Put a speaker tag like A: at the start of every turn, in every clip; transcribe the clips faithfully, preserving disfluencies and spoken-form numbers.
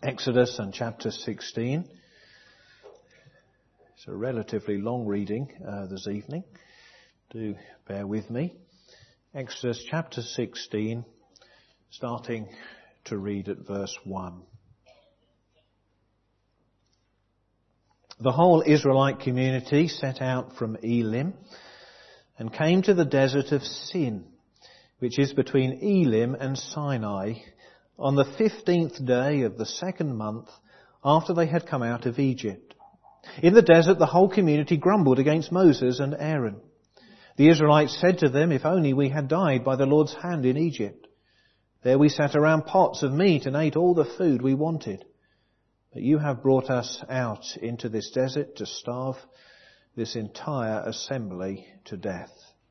A: Exodus and chapter sixteen. It's a relatively long reading uh, this evening. Do bear with me. Exodus chapter sixteen, starting to read at verse one. The whole Israelite community set out from Elim and came to the desert of Sin, which is between Elim and Sinai, on the fifteenth day of the second month after they had come out of Egypt. In the desert the whole community grumbled against Moses and Aaron. The Israelites said to them, "If only we had died by the Lord's hand in Egypt. There we sat around pots of meat and ate all the food we wanted. But you have brought us out into this desert to starve this entire assembly to death."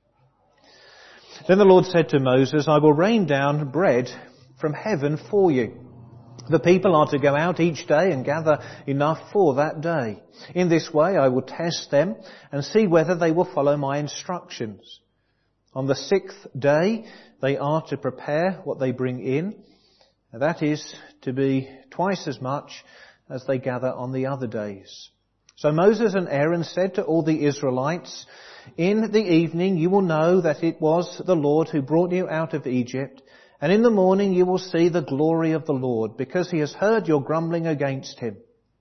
A: Then the Lord said to Moses, "I will rain down bread from heaven for you. The people are to go out each day and gather enough for that day. In this way I will test them and see whether they will follow my instructions. On the sixth day they are to prepare what they bring in. That is to be twice as much as they gather on the other days." So Moses and Aaron said to all the Israelites, "In the evening you will know that it was the Lord who brought you out of Egypt, and in the morning you will see the glory of the Lord, because he has heard your grumbling against him.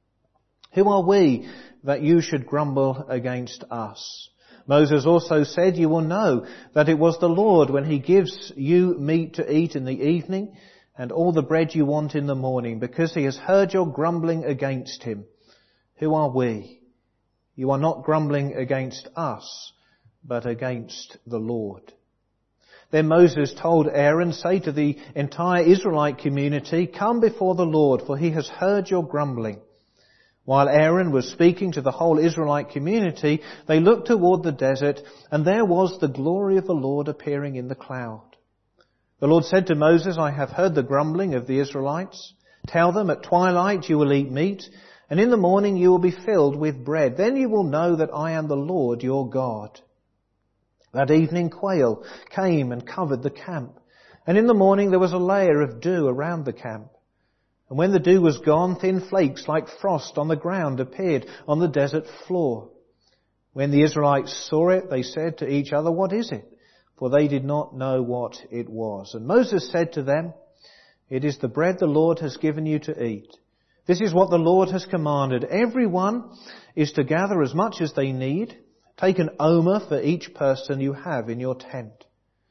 A: Who are we that you should grumble against us?" Moses also said, "You will know that it was the Lord when he gives you meat to eat in the evening and all the bread you want in the morning, because he has heard your grumbling against him. Who are we? You are not grumbling against us, but against the Lord." Then Moses told Aaron, "Say to the entire Israelite community, 'Come before the Lord, for he has heard your grumbling.'" While Aaron was speaking to the whole Israelite community, they looked toward the desert, and there was the glory of the Lord appearing in the cloud. The Lord said to Moses, "I have heard the grumbling of the Israelites. Tell them, at twilight you will eat meat, and in the morning you will be filled with bread. Then you will know that I am the Lord your God." That evening quail came and covered the camp, and in the morning there was a layer of dew around the camp. And when the dew was gone, thin flakes like frost on the ground appeared on the desert floor. When the Israelites saw it, they said to each other, "What is it?" For they did not know what it was. And Moses said to them, "It is the bread the Lord has given you to eat. This is what the Lord has commanded. Everyone is to gather as much as they need. Take an omer for each person you have in your tent."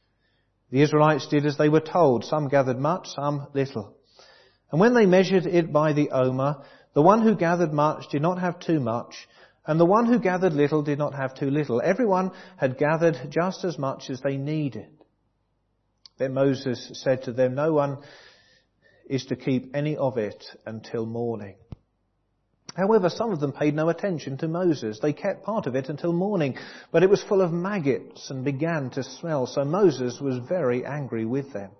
A: The Israelites did as they were told. Some gathered much, some little. And when they measured it by the omer, the one who gathered much did not have too much, and the one who gathered little did not have too little. Everyone had gathered just as much as they needed. Then Moses said to them, "No one is to keep any of it until morning." However, some of them paid no attention to Moses. They kept part of it until morning, but it was full of maggots and began to smell, so Moses was very angry with them.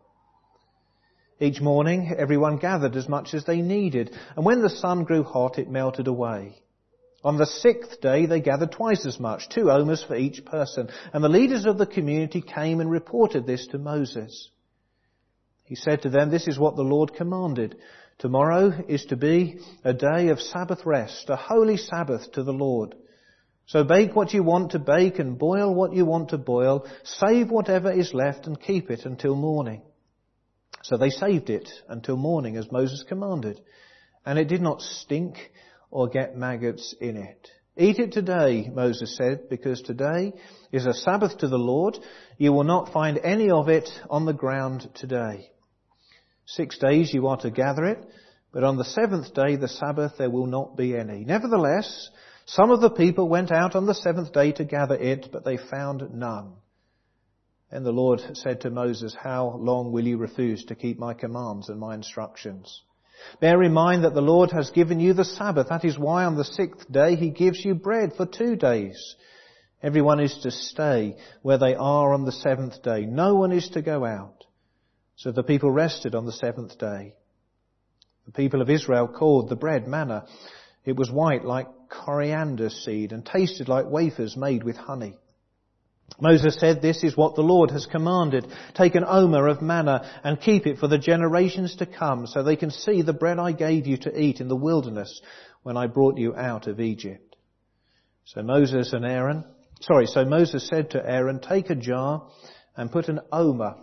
A: Each morning, everyone gathered as much as they needed, and when the sun grew hot, it melted away. On the sixth day, they gathered twice as much, two omers for each person, and the leaders of the community came and reported this to Moses. He said to them, "This is what the Lord commanded. Tomorrow is to be a day of Sabbath rest, a holy Sabbath to the Lord. So bake what you want to bake and boil what you want to boil. Save whatever is left and keep it until morning." So they saved it until morning as Moses commanded, and it did not stink or get maggots in it. "Eat it today," Moses said, "because today is a Sabbath to the Lord. You will not find any of it on the ground today. Six days you are to gather it, but on the seventh day, the Sabbath, there will not be any." Nevertheless, some of the people went out on the seventh day to gather it, but they found none. Then the Lord said to Moses, "How long will you refuse to keep my commands and my instructions? Bear in mind that the Lord has given you the Sabbath. That is why on the sixth day he gives you bread for two days. Everyone is to stay where they are on the seventh day. No one is to go out." So the people rested on the seventh day. The people of Israel called the bread manna. It was white like coriander seed and tasted like wafers made with honey. Moses said, "This is what the Lord has commanded. Take an omer of manna and keep it for the generations to come, so they can see the bread I gave you to eat in the wilderness when I brought you out of Egypt." So Moses and Aaron, sorry, so Moses said to Aaron, "Take a jar and put an omer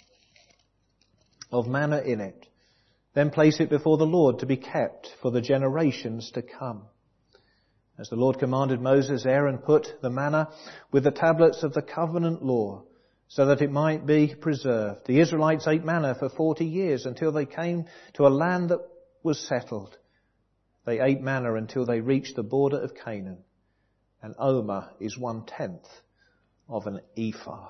A: of manna in it. Then place it before the Lord to be kept for the generations to come." As the Lord commanded Moses, Aaron put the manna with the tablets of the covenant law so that it might be preserved. The Israelites ate manna for forty years until they came to a land that was settled. They ate manna until they reached the border of Canaan. An omer is one-tenth of an ephah.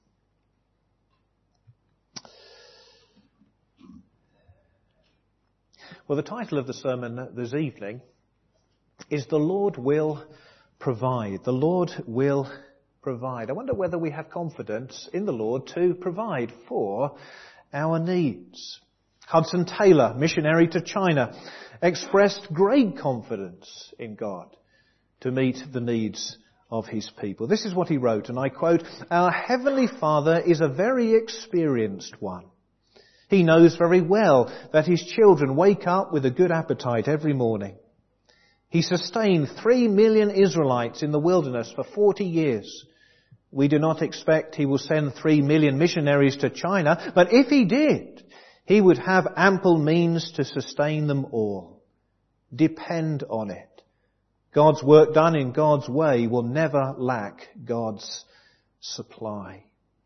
A: Well, the title of the sermon this evening is "The Lord Will Provide." The Lord will provide. I wonder whether we have confidence in the Lord to provide for our needs. Hudson Taylor, missionary to China, expressed great confidence in God to meet the needs of his people. This is what he wrote, and I quote, "Our Heavenly Father is a very experienced one. He knows very well that his children wake up with a good appetite every morning. He sustained three million Israelites in the wilderness for forty years. We do not expect he will send three million missionaries to China, but if he did, he would have ample means to sustain them all. Depend on it. God's work done in God's way will never lack God's supply."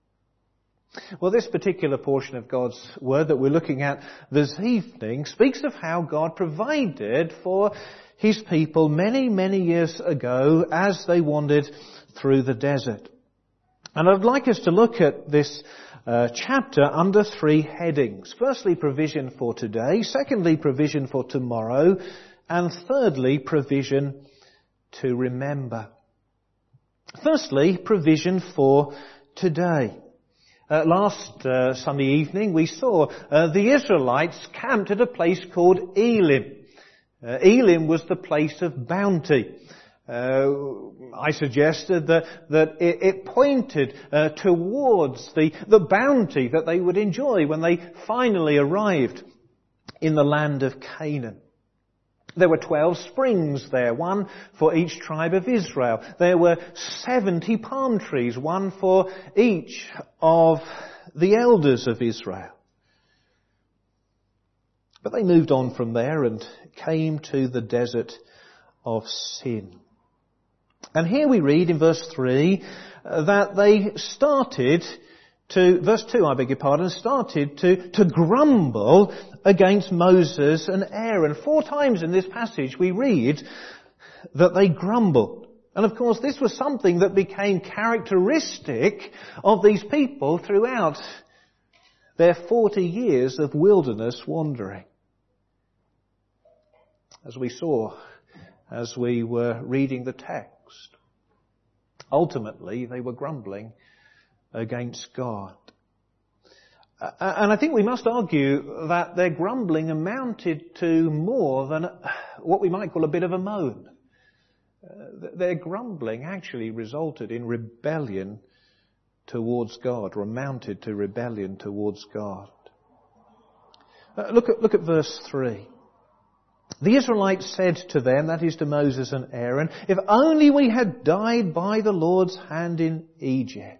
A: Well, this particular portion of God's Word that we're looking at this evening speaks of how God provided for His people many, many years ago as they wandered through the desert. And I'd like us to look at this uh, chapter under three headings. Firstly, provision for today. Secondly, provision for tomorrow. And thirdly, provision to remember. Firstly, provision for today. Uh, last uh, Sunday evening we saw uh, the Israelites camped at a place called Elim. Uh, Elim was the place of bounty. Uh, I suggested that, that it, it pointed uh, towards the, the bounty that they would enjoy when they finally arrived in the land of Canaan. There were twelve springs there, one for each tribe of Israel. There were seventy palm trees, one for each of the elders of Israel. But they moved on from there and came to the desert of Sin. And here we read in verse three uh, that they started to, verse two, I beg your pardon, started to, to grumble against Moses and Aaron. Four times in this passage we read that they grumbled. And of course this was something that became characteristic of these people throughout their forty years of wilderness wandering. As we saw as we were reading the text, ultimately they were grumbling against God. And I think we must argue that their grumbling amounted to more than what we might call a bit of a moan. Uh, their grumbling actually resulted in rebellion towards God, or amounted to rebellion towards God. Uh, look at, look at verse three. The Israelites said to them, that is to Moses and Aaron, "If only we had died by the Lord's hand in Egypt."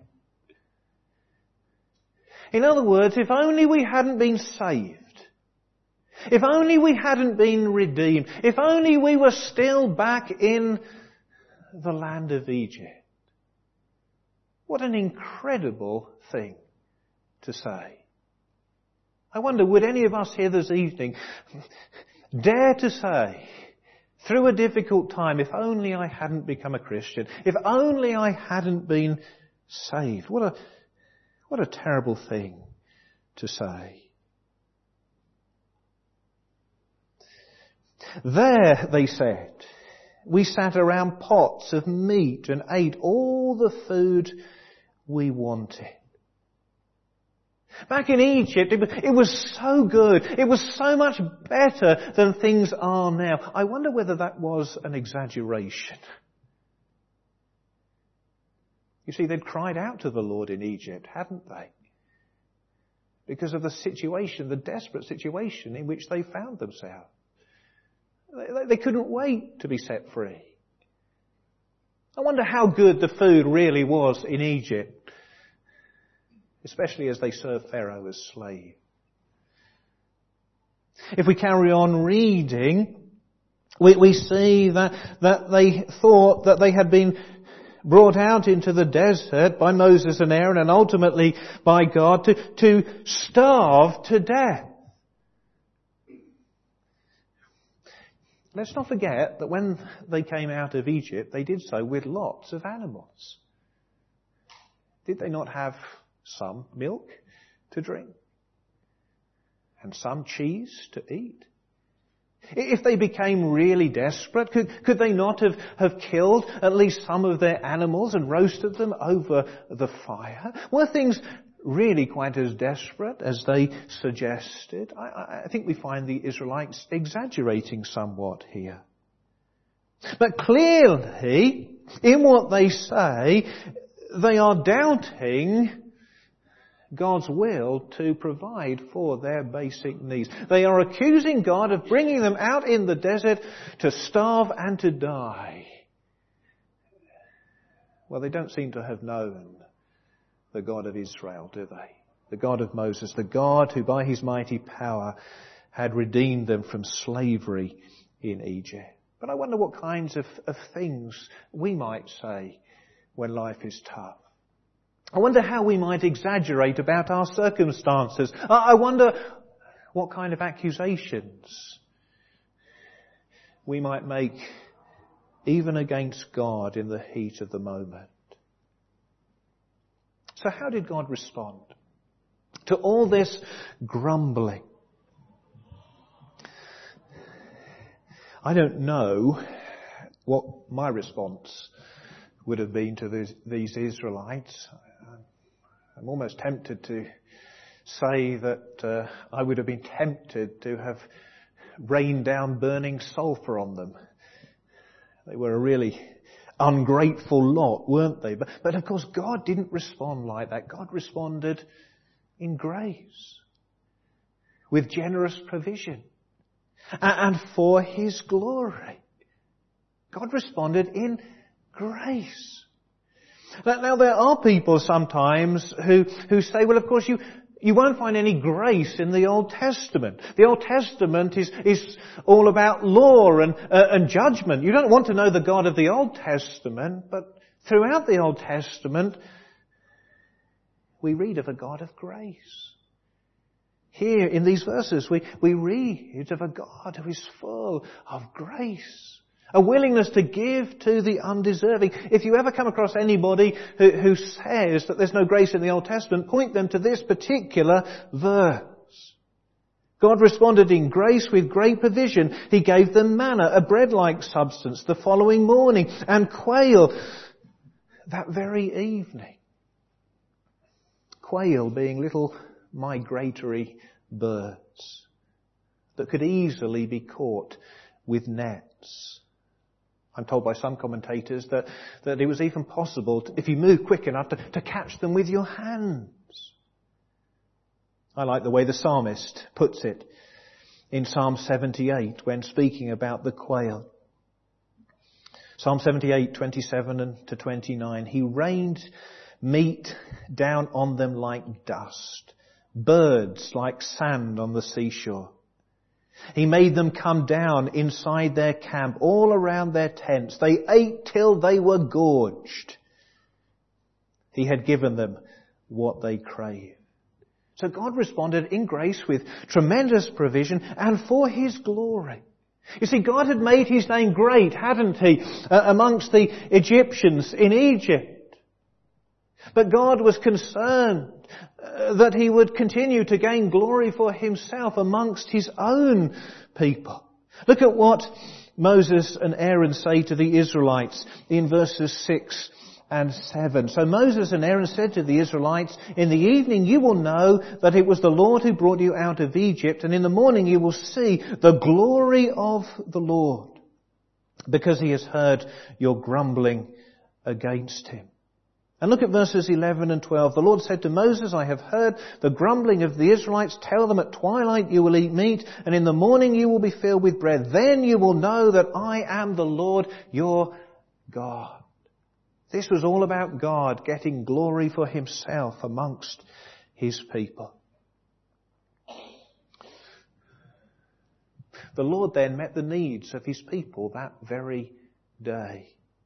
A: In other words, if only we hadn't been saved. If only we hadn't been redeemed. If only we were still back in the land of Egypt. What an incredible thing to say. I wonder, would any of us here this evening dare to say, through a difficult time, if only I hadn't become a Christian, if only I hadn't been saved? What a, what a terrible thing to say. There, they said, we sat around pots of meat and ate all the food we wanted. Back in Egypt, it was so good. It was so much better than things are now. I wonder whether that was an exaggeration. You see, they'd cried out to the Lord in Egypt, hadn't they? Because of the situation, the desperate situation in which they found themselves. They, they couldn't wait to be set free. I wonder how good the food really was in Egypt, especially as they served Pharaoh as slave. If we carry on reading, we, we see that, that they thought that they had been brought out into the desert by Moses and Aaron and ultimately by God to, to starve to death. Let's not forget that when they came out of Egypt, they did so with lots of animals. Did they not have some milk to drink? And some cheese to eat? If they became really desperate, could, could they not have, have killed at least some of their animals and roasted them over the fire? Were things really quite as desperate as they suggested? I, I think we find the Israelites exaggerating somewhat here. But clearly, in what they say, they are doubting God's will to provide for their basic needs. They are accusing God of bringing them out in the desert to starve and to die. Well, they don't seem to have known the God of Israel, do they? The God of Moses, the God who by his mighty power had redeemed them from slavery in Egypt. But I wonder what kinds of, of things we might say when life is tough. I wonder how we might exaggerate about our circumstances. I wonder what kind of accusations we might make even against God in the heat of the moment. So how did God respond to all this grumbling? I don't know what my response would have been to these, these Israelites. I'm almost tempted to say that uh, I would have been tempted to have rained down burning sulphur on them. They were a really ungrateful lot, weren't they? But, but of course God didn't respond like that. God responded in grace, with generous provision, and, and for his glory. God responded in grace. Now, there are people sometimes who, who say, well, of course, you, you won't find any grace in the Old Testament. The Old Testament is, is all about law and, uh, and judgment. You don't want to know the God of the Old Testament, but throughout the Old Testament, we read of a God of grace. Here in these verses, we, we read of a God who is full of grace. A willingness to give to the undeserving. If you ever come across anybody who, who says that there's no grace in the Old Testament, point them to this particular verse. God responded in grace with great provision. He gave them manna, a bread-like substance, the following morning, and quail that very evening. Quail being little migratory birds that could easily be caught with nets. I'm told by some commentators that, that it was even possible, to, if you move quick enough, to, to catch them with your hands. I like the way the psalmist puts it in Psalm seventy-eight when speaking about the quail. Psalm seventy-eight, twenty-seven to twenty-nine. He rained meat down on them like dust, birds like sand on the seashore. He made them come down inside their camp, all around their tents. They ate till they were gorged. He had given them what they craved. So God responded in grace with tremendous provision and for his glory. You see, God had made his name great, hadn't he, uh, amongst the Egyptians in Egypt. But God was concerned uh, that he would continue to gain glory for himself amongst his own people. Look at what Moses and Aaron say to the Israelites in verses six and seven. So Moses and Aaron said to the Israelites, "In the evening you will know that it was the Lord who brought you out of Egypt, and in the morning you will see the glory of the Lord, because he has heard your grumbling against him." And look at verses eleven and twelve. The Lord said to Moses, I have heard the grumbling of the Israelites. Tell them at twilight you will eat meat, and in the morning you will be filled with bread. Then you will know that I am the Lord your God. This was all about God getting glory for himself amongst his people. The Lord then met the needs of his people that very day.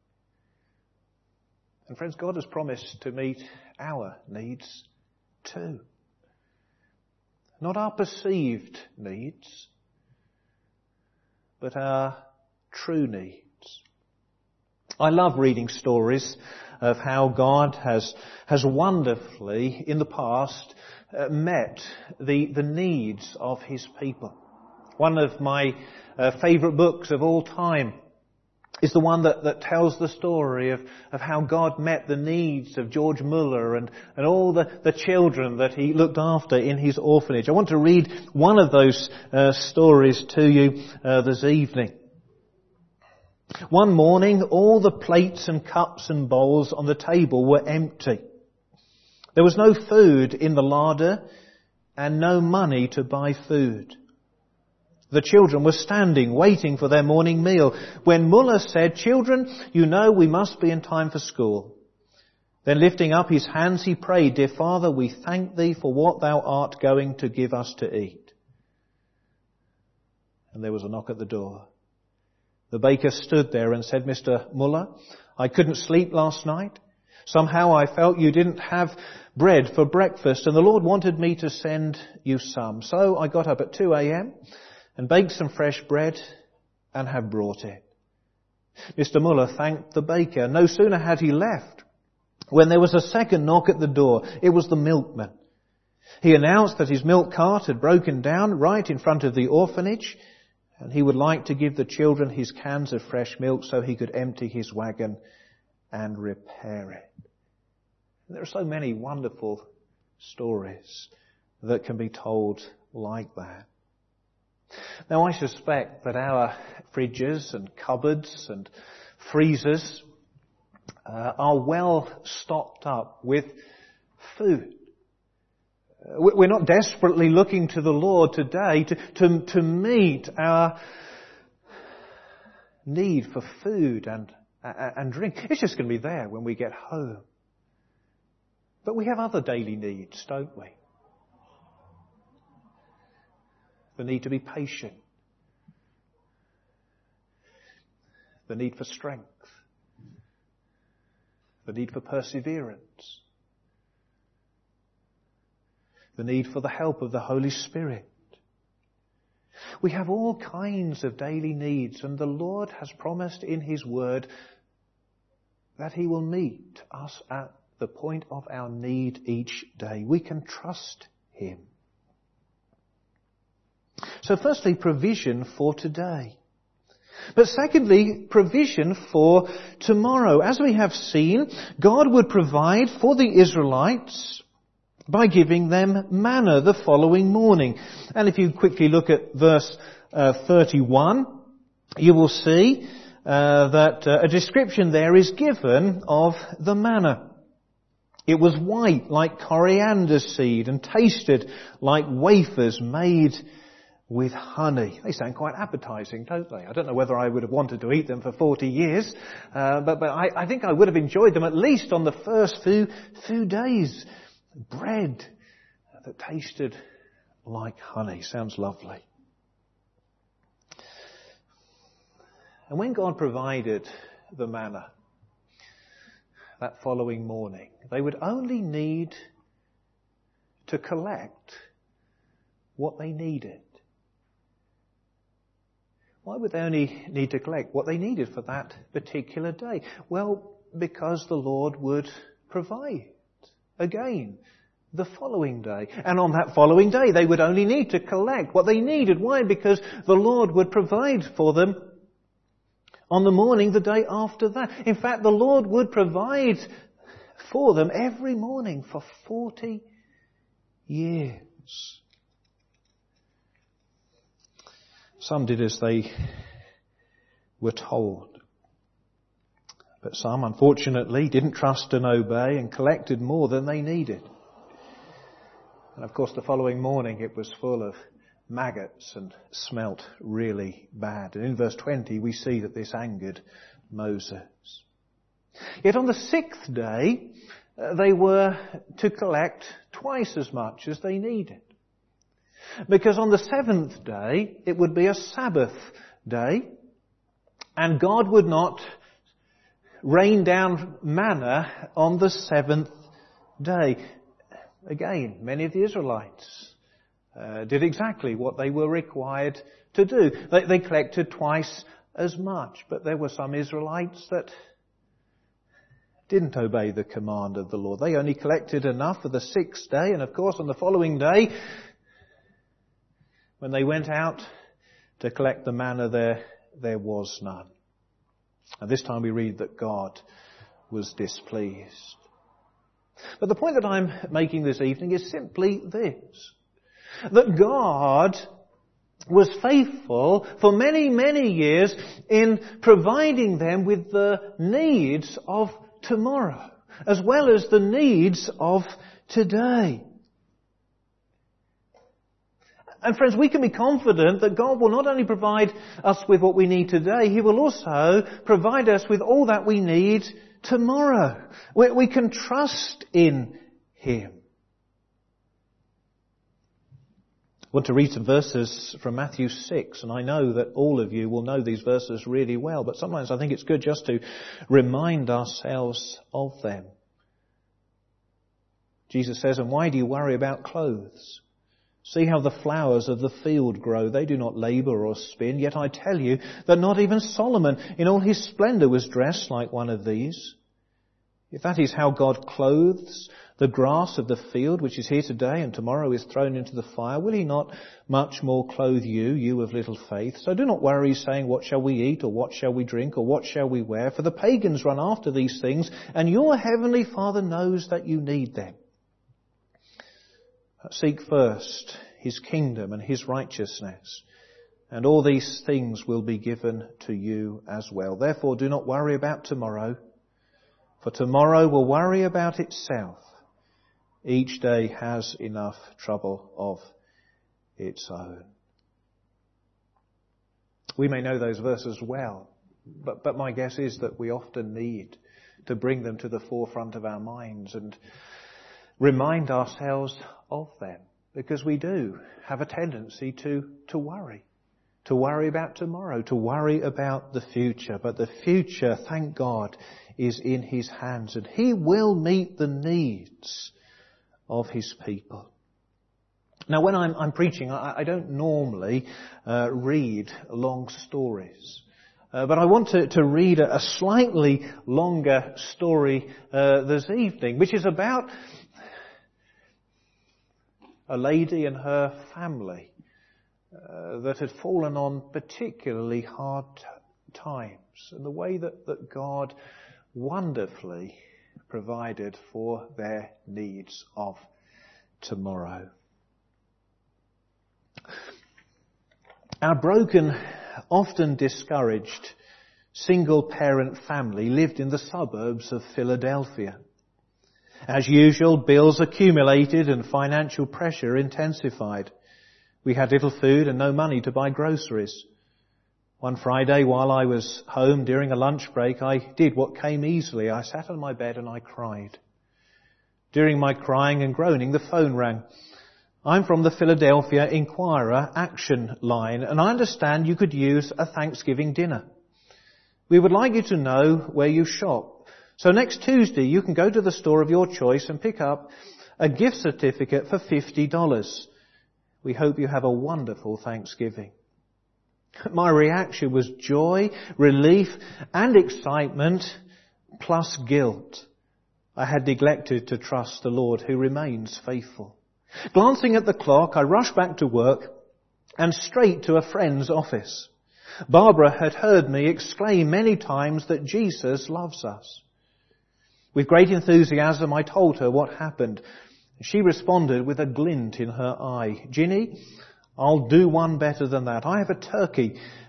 A: And friends, God has promised to meet our needs too. Not our perceived needs, but our true needs. I love reading stories of how God has, has wonderfully, in the past, uh, met the, the needs of his people. One of my uh, favourite books of all time is the one that, that tells the story of, of how God met the needs of George Muller and, and all the, the children that he looked after in his orphanage. I want to read one of those uh, stories to you uh, this evening. One morning, all the plates and cups and bowls on the table were empty. There was no food in the larder and no money to buy food. The children were standing, waiting for their morning meal, when Muller said, Children, you know we must be in time for school. Then lifting up his hands, he prayed, Dear Father, we thank thee for what thou art going to give us to eat. And there was a knock at the door. The baker stood there and said, Mister Muller, I couldn't sleep last night. Somehow I felt you didn't have bread for breakfast, and the Lord wanted me to send you some. So I got up at two a.m. and baked some fresh bread and have brought it. Mister Muller thanked the baker. No sooner had he left when there was a second knock at the door. It was the milkman. He announced that his milk cart had broken down right in front of the orphanage, and he would like to give the children his cans of fresh milk so he could empty his wagon and repair it. There are so many wonderful stories that can be told like that. Now, I suspect that our fridges and cupboards and freezers uh, are well stocked up with food. We're not desperately looking to the Lord today to, to, to meet our need for food and, and drink. It's just going to be there when we get home. But we have other daily needs, don't we? The need to be patient. The need for strength. The need for perseverance. The need for the help of the Holy Spirit. We have all kinds of daily needs, and the Lord has promised in his word that he will meet us at the point of our need each day. We can trust him. So firstly, provision for today. But secondly, provision for tomorrow. As we have seen, God would provide for the Israelites by giving them manna the following morning. And if you quickly look at verse uh, thirty-one, you will see uh, that uh, a description there is given of the manna. It was white like coriander seed and tasted like wafers made with honey. They sound quite appetizing, don't they? I don't know whether I would have wanted to eat them for forty years, uh, but, but I, I think I would have enjoyed them at least on the first few, few days. Bread that tasted like honey. Sounds lovely. And when God provided the manna that following morning, they would only need to collect what they needed. Why would they only need to collect what they needed for that particular day? Well, because the Lord would provide again the following day. And on that following day, they would only need to collect what they needed. Why? Because the Lord would provide for them on the morning the day after that. In fact, the Lord would provide for them every morning for forty years. Some did as they were told. But some, unfortunately, didn't trust and obey and collected more than they needed. And of course, the following morning it was full of maggots and smelt really bad. And in verse twenty we see that this angered Moses. Yet on the sixth day, uh, they were to collect twice as much as they needed. Because on the seventh day, it would be a Sabbath day, and God would not rain down manna on the seventh day. Again, many of the Israelites uh, did exactly what they were required to do. They, they collected twice as much, but there were some Israelites that didn't obey the command of the Lord. They only collected enough for the sixth day, and of course on the following day, when they went out to collect the manna, there, there was none. And this time we read that God was displeased. But the point that I'm making this evening is simply this: that God was faithful for many, many years in providing them with the needs of tomorrow, as well as the needs of today. And friends, we can be confident that God will not only provide us with what we need today, He will also provide us with all that we need tomorrow. We, we can trust in Him. I want to read some verses from Matthew six, and I know that all of you will know these verses really well, but sometimes I think it's good just to remind ourselves of them. Jesus says, "And why do you worry about clothes? See how the flowers of the field grow. They do not labour or spin. Yet I tell you that not even Solomon in all his splendour was dressed like one of these. If that is how God clothes the grass of the field, which is here today and tomorrow is thrown into the fire, will He not much more clothe you, you of little faith? So do not worry, saying, what shall we eat, or what shall we drink, or what shall we wear? For the pagans run after these things, and your heavenly Father knows that you need them. Seek first His kingdom and His righteousness, and all these things will be given to you as well. Therefore do not worry about tomorrow, for tomorrow will worry about itself. Each day has enough trouble of its own." We may know those verses well, but, but my guess is that we often need to bring them to the forefront of our minds and remind ourselves of them, because we do have a tendency to, to worry, to worry about tomorrow, to worry about the future. But the future, thank God, is in His hands, and He will meet the needs of His people. Now, when I'm, I'm preaching, I, I don't normally uh, read long stories. Uh, but I want to, to read a, a slightly longer story uh, this evening, which is about a lady and her family uh, that had fallen on particularly hard t- times, and the way that, that God wonderfully provided for their needs of tomorrow. Our broken, often discouraged, single-parent family lived in the suburbs of Philadelphia. As usual, bills accumulated and financial pressure intensified. We had little food and no money to buy groceries. One Friday, while I was home during a lunch break, I did what came easily. I sat on my bed and I cried. During my crying and groaning, the phone rang. I'm from the Philadelphia Inquirer Action Line, and I understand you could use a Thanksgiving dinner. We would like you to know where you shop. So next Tuesday you can go to the store of your choice and pick up a gift certificate for fifty dollars. We hope you have a wonderful Thanksgiving. My reaction was joy, relief and excitement plus guilt. I had neglected to trust the Lord who remains faithful. Glancing at the clock, I rushed back to work and straight to a friend's office. Barbara had heard me exclaim many times that Jesus loves us. With great enthusiasm, I told her what happened. She responded with a glint in her eye. "Ginny, I'll do one better than that. I have a turkey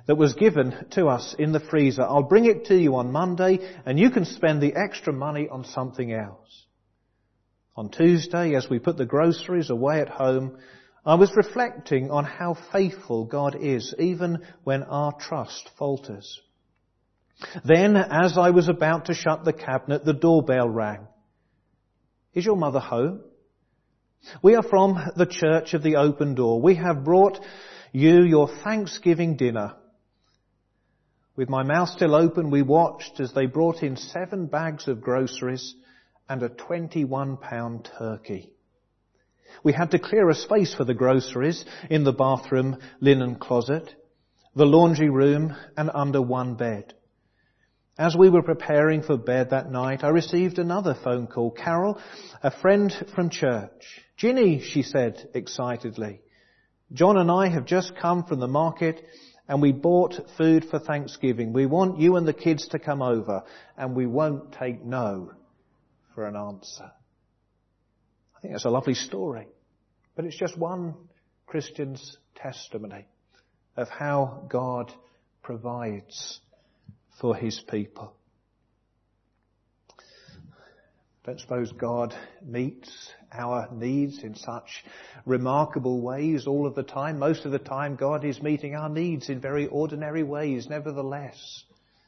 A: that was given to us in the freezer. I'll bring it to you on Monday and you can spend the extra money on something else. On Tuesday, as we put the groceries away at home, I was reflecting on how faithful God is, even when our trust falters. Then, as I was about to shut the cabinet, the doorbell rang. Is your mother home? We are from the Church of the Open Door. We have brought you your Thanksgiving dinner. With my mouth still open, we watched as they brought in seven bags of groceries and a twenty-one pound turkey. We had to clear a space for the groceries in the bathroom linen closet, the laundry room, and under one bed. As we were preparing for bed that night, I received another phone call. Carol, a friend from church. Ginny, she said excitedly, John and I have just come from the market and we bought food for Thanksgiving. We want you and the kids to come over and we won't take no for an answer. I think that's a lovely story, but it's just one Christian's testimony of how God provides for his people. Don't suppose God meets our needs in such remarkable ways all of the time. Most of the time God is meeting our needs in very ordinary ways. Nevertheless,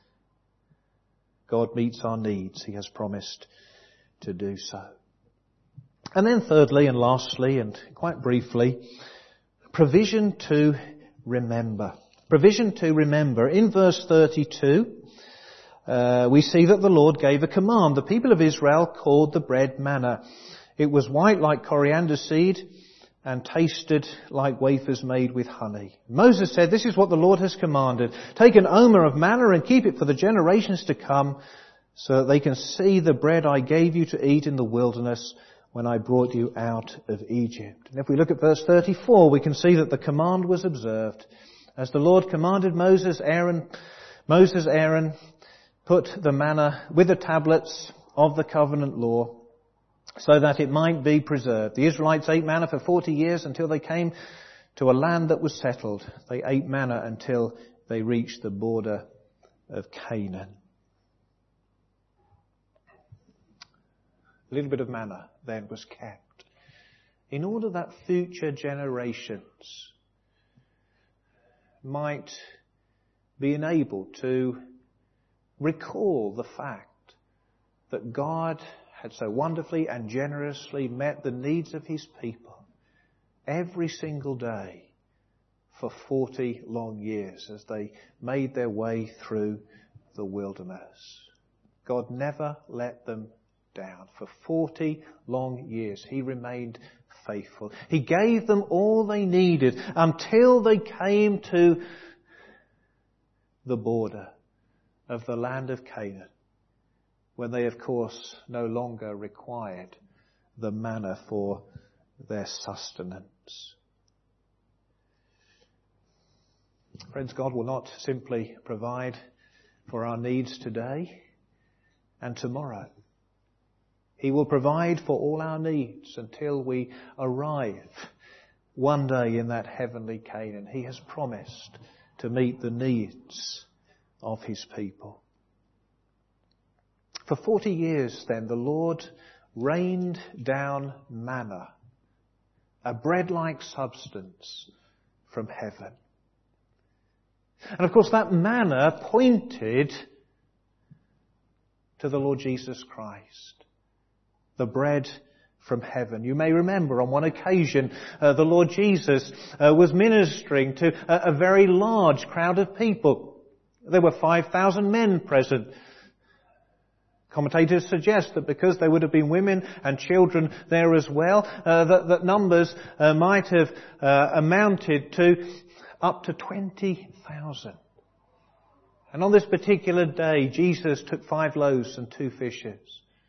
A: God meets our needs. He has promised to do so. And then thirdly and lastly and quite briefly, provision to remember. Provision to remember. In verse thirty-two, Uh, we see that the Lord gave a command. The people of Israel called the bread manna. It was white like coriander seed and tasted like wafers made with honey. Moses said, this is what the Lord has commanded. Take an omer of manna and keep it for the generations to come so that they can see the bread I gave you to eat in the wilderness when I brought you out of Egypt. And if we look at verse thirty-four, we can see that the command was observed. As the Lord commanded Moses, Aaron, Moses, Aaron, put the manna with the tablets of the covenant law so that it might be preserved. The Israelites ate manna for forty years until they came to a land that was settled. They ate manna until they reached the border of Canaan. A little bit of manna then was kept in order that future generations might be enabled to recall the fact that God had so wonderfully and generously met the needs of his people every single day for forty long years as they made their way through the wilderness. God never let them down. For forty long years he remained faithful. He gave them all they needed until they came to the border of the land of Canaan, when they, of course, no longer required the manna for their sustenance. Friends, God will not simply provide for our needs today and tomorrow. He will provide for all our needs until we arrive one day in that heavenly Canaan. He has promised to meet the needs of his people. For forty years then, the Lord rained down manna, a bread-like substance from heaven. And of course that manna pointed to the Lord Jesus Christ, the bread from heaven. You may remember on one occasion uh, the Lord Jesus uh, was ministering to a, a very large crowd of people. There were five thousand men present. Commentators suggest that because there would have been women and children there as well, uh, that, that numbers uh, might have uh, amounted to up to twenty thousand. And on this particular day, Jesus took five loaves and two fishes,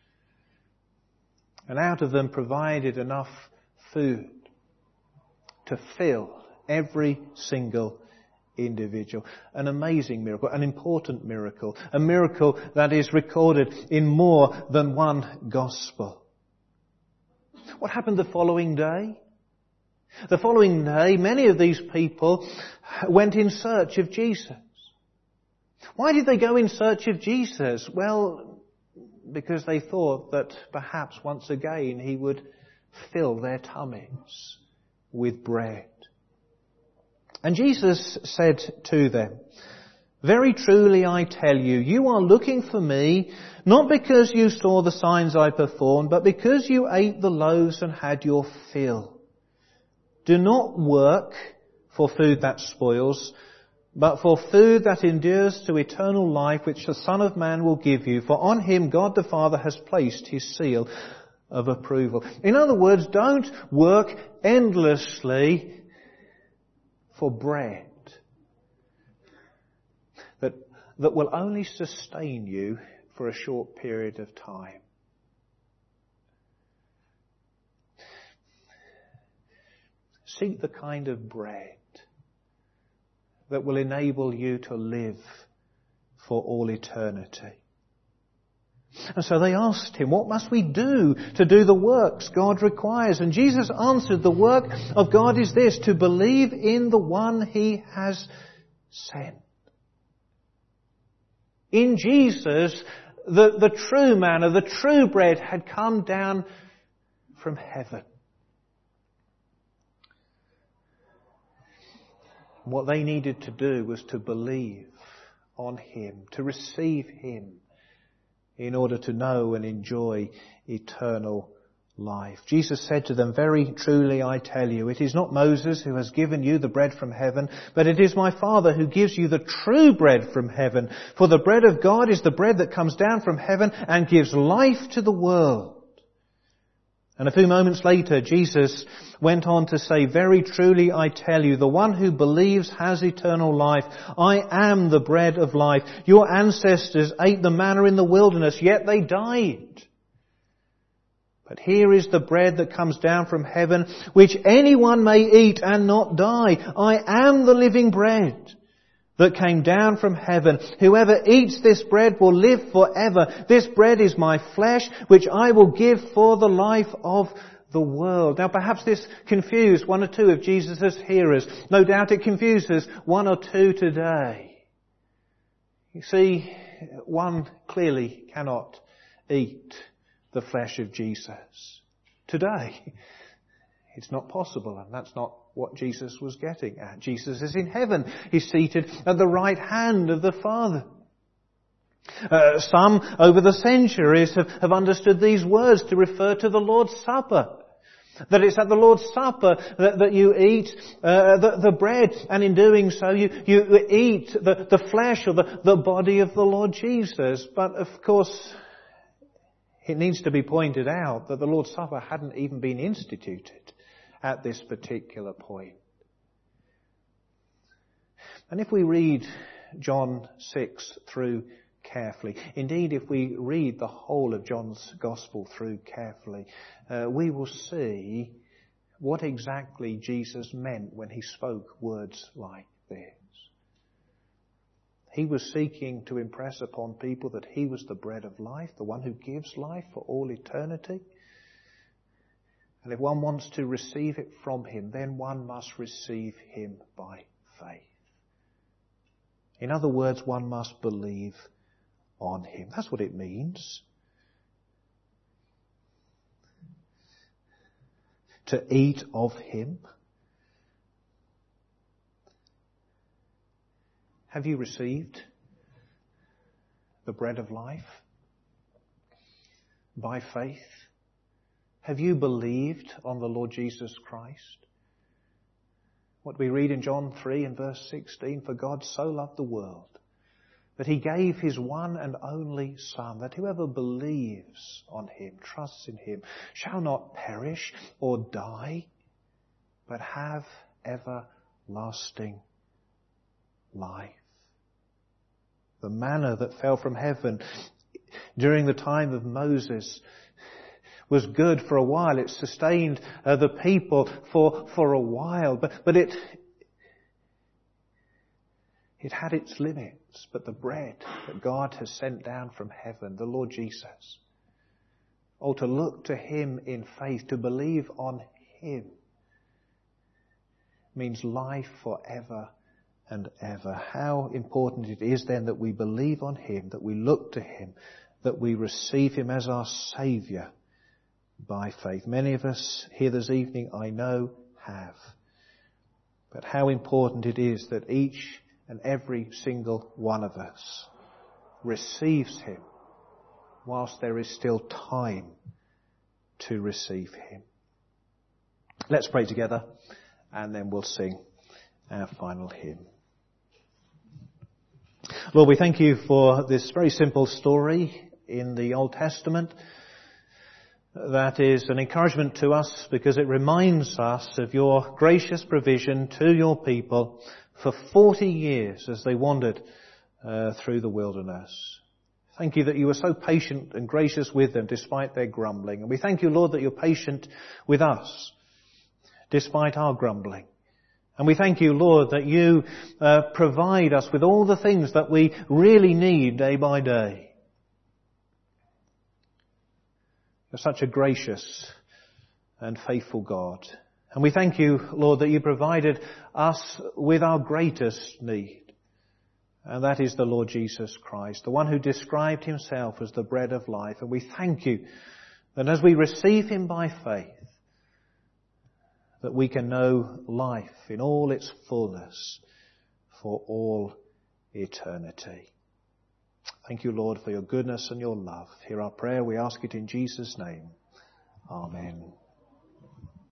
A: and out of them provided enough food to fill every single individual. An amazing miracle, an important miracle, a miracle that is recorded in more than one gospel. What happened the following day? The following day, many of these people went in search of Jesus. Why did they go in search of Jesus? Well, because they thought that perhaps once again he would fill their tummies with bread. And Jesus said to them, "Very truly I tell you, you are looking for me, not because you saw the signs I performed, but because you ate the loaves and had your fill. Do not work for food that spoils, but for food that endures to eternal life, which the Son of Man will give you. For on him God the Father has placed his seal of approval." In other words, don't work endlessly for bread that, that will only sustain you for a short period of time. Seek the kind of bread that will enable you to live for all eternity. And so they asked him, "What must we do to do the works God requires?" And Jesus answered, "The work of God is this, to believe in the one he has sent." In Jesus, the, the true manna, the true bread had come down from heaven. What they needed to do was to believe on him, to receive him, in order to know and enjoy eternal life. Jesus said to them, "Very truly I tell you, it is not Moses who has given you the bread from heaven, but it is my Father who gives you the true bread from heaven. For the bread of God is the bread that comes down from heaven and gives life to the world." And a few moments later, Jesus went on to say, "Very truly I tell you, the one who believes has eternal life. I am the bread of life. Your ancestors ate the manna in the wilderness, yet they died. But here is the bread that comes down from heaven, which anyone may eat and not die. I am the living bread that came down from heaven. Whoever eats this bread will live forever. This bread is my flesh, which I will give for the life of the world." Now perhaps this confused one or two of Jesus' hearers. No doubt it confuses one or two today. You see, one clearly cannot eat the flesh of Jesus today. It's not possible, and that's not what Jesus was getting at. Jesus is in heaven. He's seated at the right hand of the Father. Uh, some over the centuries have, have understood these words to refer to the Lord's Supper. That it's at the Lord's Supper that, that you eat uh, the, the bread, and in doing so you, you eat the, the flesh or the, the body of the Lord Jesus. But of course, it needs to be pointed out that the Lord's Supper hadn't even been instituted at this particular point. And if we read John six through carefully, indeed if we read the whole of John's Gospel through carefully, uh, we will see what exactly Jesus meant when he spoke words like this. He was seeking to impress upon people that he was the bread of life, the one who gives life for all eternity. And if one wants to receive it from him, then one must receive him by faith. In other words, one must believe on him. That's what it means to eat of him. Have you received the bread of life by faith? Have you believed on the Lord Jesus Christ? What we read in John three and verse sixteen, "For God so loved the world that he gave his one and only Son, that whoever believes on him, trusts in him, shall not perish or die, but have everlasting life." The manna that fell from heaven during the time of Moses was good for a while. It sustained uh, the people for, for a while. But, but it, it had its limits. But the bread that God has sent down from heaven, the Lord Jesus, oh, to look to him in faith, to believe on him, means life forever and ever. How important it is then that we believe on him, that we look to him, that we receive him as our Saviour by faith. Many of us here this evening, I know, have. But how important it is that each and every single one of us receives him whilst there is still time to receive him. Let's pray together and then we'll sing our final hymn. Lord, we thank you for this very simple story in the Old Testament that is an encouragement to us because it reminds us of your gracious provision to your people for forty years as they wandered uh, through the wilderness. Thank you that you were so patient and gracious with them despite their grumbling. And we thank you, Lord, that you're patient with us despite our grumbling. And we thank you, Lord, that you uh, provide us with all the things that we really need day by day. You're such a gracious and faithful God. And we thank you, Lord, that you provided us with our greatest need. And that is the Lord Jesus Christ, the one who described himself as the bread of life. And we thank you that as we receive him by faith, that we can know life in all its fullness for all eternity. Thank you, Lord, for your goodness and your love. Hear our prayer. We ask it in Jesus' name. Amen.